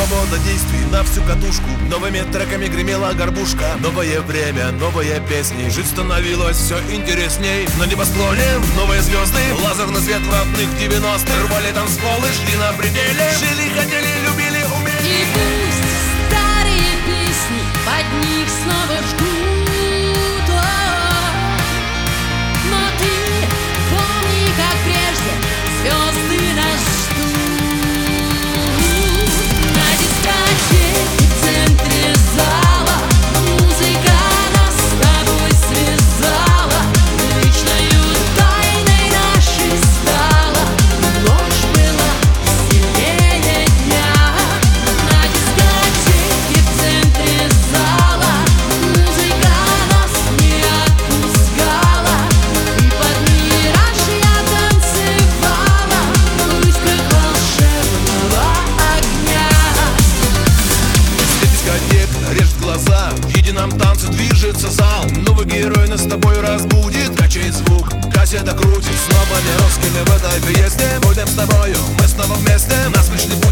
Свобода действий на всю катушку. Новыми треками гремела горбушка. Новое время, новые песни. Жить становилось все интересней. На небосклоне новые звезды. Лазерный свет в родных 90-х. Рвали танцполы, шли на пределе. Жили, хотели, любили, умели. И пусть старые песни под них снова жгут, но ты помни, как прежде звезды нас ждут. На дискотеке в центре зала музыка нас с тобой связала, вечною тайной нашей стала. Ложь была сильнее дня. На дискотеке в центре зала музыка нас не отпускала, и под мираж я танцевала в искрах волшебного огня. Свет дискотек режет глаза. В едином танце движется зал. Новый герой нас с тобой разбудит. Качает звук, кассета крутит. Снова не русскими в этой песне. Будем с тобою, мы снова вместе. Нас пришли